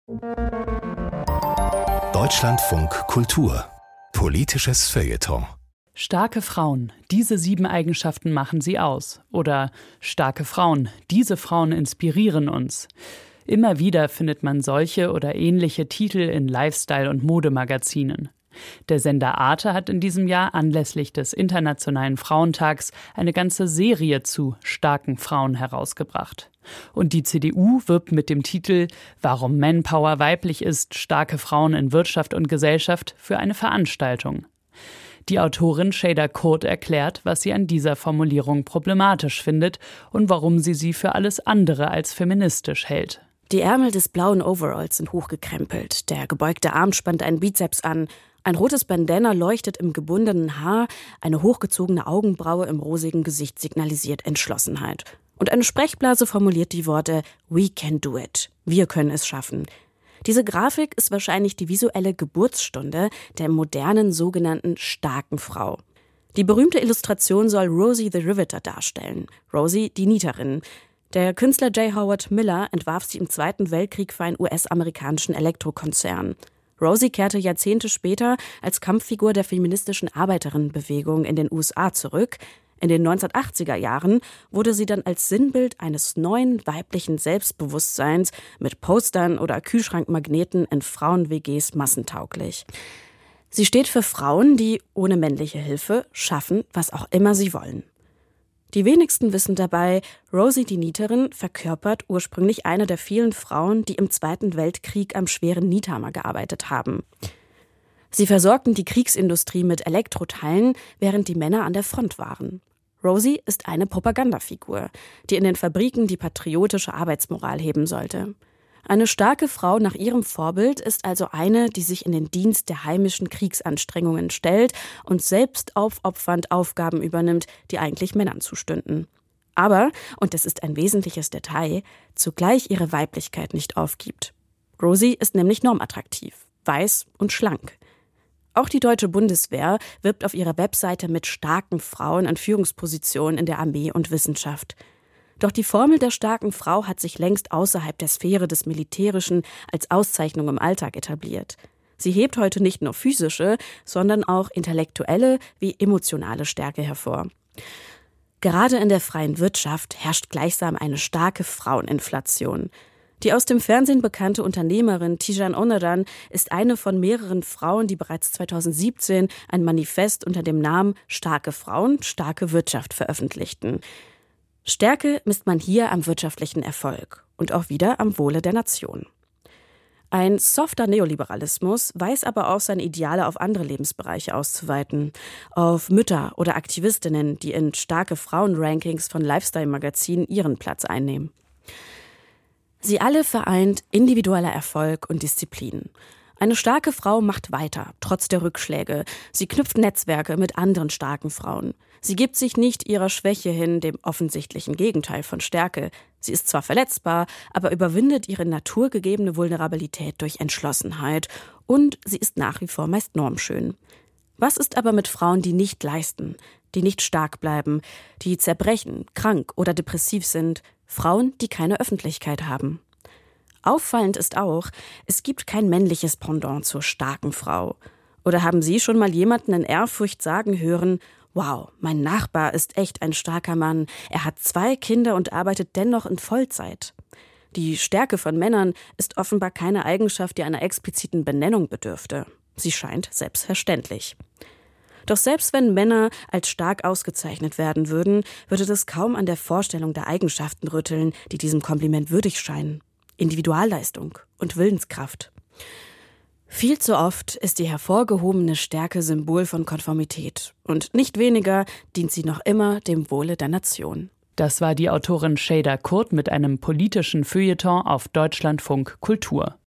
Deutschlandfunk Kultur. Politisches Feuilleton. Starke Frauen, diese 7 Eigenschaften machen sie aus. Oder starke Frauen, diese Frauen inspirieren uns. Immer wieder findet man solche oder ähnliche Titel in Lifestyle- und Modemagazinen. Der Sender Arte hat in diesem Jahr anlässlich des Internationalen Frauentags eine ganze Serie zu starken Frauen herausgebracht. Und die CDU wirbt mit dem Titel »Warum Manpower weiblich ist, starke Frauen in Wirtschaft und Gesellschaft« für eine Veranstaltung. Die Autorin Şeyda Kurt erklärt, was sie an dieser Formulierung problematisch findet und warum sie für alles andere als feministisch hält. Die Ärmel des blauen Overalls sind hochgekrempelt, der gebeugte Arm spannt einen Bizeps an, ein rotes Bandana leuchtet im gebundenen Haar, eine hochgezogene Augenbraue im rosigen Gesicht signalisiert Entschlossenheit. Und eine Sprechblase formuliert die Worte »We can do it«, wir können es schaffen. Diese Grafik ist wahrscheinlich die visuelle Geburtsstunde der modernen sogenannten starken Frau. Die berühmte Illustration soll Rosie the Riveter darstellen, Rosie die Nieterin. Der Künstler J. Howard Miller entwarf sie im Zweiten Weltkrieg für einen US-amerikanischen Elektrokonzern. Rosie kehrte Jahrzehnte später als Kampffigur der feministischen Arbeiterinnenbewegung in den USA zurück. In den 1980er Jahren wurde sie dann als Sinnbild eines neuen weiblichen Selbstbewusstseins mit Postern oder Kühlschrankmagneten in Frauen-WGs massentauglich. Sie steht für Frauen, die ohne männliche Hilfe schaffen, was auch immer sie wollen. Die wenigsten wissen dabei, Rosie die Nieterin verkörpert ursprünglich eine der vielen Frauen, die im Zweiten Weltkrieg am schweren Niethammer gearbeitet haben. Sie versorgten die Kriegsindustrie mit Elektroteilen, während die Männer an der Front waren. Rosie ist eine Propagandafigur, die in den Fabriken die patriotische Arbeitsmoral heben sollte. Eine starke Frau nach ihrem Vorbild ist also eine, die sich in den Dienst der heimischen Kriegsanstrengungen stellt und selbst aufopfernd Aufgaben übernimmt, die eigentlich Männern zustünden. Aber, und das ist ein wesentliches Detail, zugleich ihre Weiblichkeit nicht aufgibt. Rosie ist nämlich normattraktiv, weiß und schlank. Auch die deutsche Bundeswehr wirbt auf ihrer Webseite mit starken Frauen in Führungspositionen in der Armee und Wissenschaft. Doch die Formel der starken Frau hat sich längst außerhalb der Sphäre des Militärischen als Auszeichnung im Alltag etabliert. Sie hebt heute nicht nur physische, sondern auch intellektuelle wie emotionale Stärke hervor. Gerade in der freien Wirtschaft herrscht gleichsam eine starke Fraueninflation. Die aus dem Fernsehen bekannte Unternehmerin Tijan Onaran ist eine von mehreren Frauen, die bereits 2017 ein Manifest unter dem Namen »Starke Frauen, starke Wirtschaft« veröffentlichten. Stärke misst man hier am wirtschaftlichen Erfolg und auch wieder am Wohle der Nation. Ein softer Neoliberalismus weiß aber auch seine Ideale auf andere Lebensbereiche auszuweiten. Auf Mütter oder Aktivistinnen, die in starke Frauen-Rankings von Lifestyle-Magazinen ihren Platz einnehmen. Sie alle vereint individueller Erfolg und Disziplin. Eine starke Frau macht weiter, trotz der Rückschläge. Sie knüpft Netzwerke mit anderen starken Frauen. Sie gibt sich nicht ihrer Schwäche hin, dem offensichtlichen Gegenteil von Stärke. Sie ist zwar verletzbar, aber überwindet ihre naturgegebene Vulnerabilität durch Entschlossenheit. Und sie ist nach wie vor meist normschön. Was ist aber mit Frauen, die nicht leisten, die nicht stark bleiben, die zerbrechen, krank oder depressiv sind? Frauen, die keine Öffentlichkeit haben. Auffallend ist auch, es gibt kein männliches Pendant zur starken Frau. Oder haben Sie schon mal jemanden in Ehrfurcht sagen hören, »Wow, mein Nachbar ist echt ein starker Mann, er hat 2 Kinder und arbeitet dennoch in Vollzeit«? Die Stärke von Männern ist offenbar keine Eigenschaft, die einer expliziten Benennung bedürfte. Sie scheint selbstverständlich. Doch selbst wenn Männer als stark ausgezeichnet werden würden, würde das kaum an der Vorstellung der Eigenschaften rütteln, die diesem Kompliment würdig scheinen. Individualleistung und Willenskraft. Viel zu oft ist die hervorgehobene Stärke Symbol von Konformität. Und nicht weniger dient sie noch immer dem Wohle der Nation. Das war die Autorin Şeyda Kurt mit einem politischen Feuilleton auf Deutschlandfunk Kultur.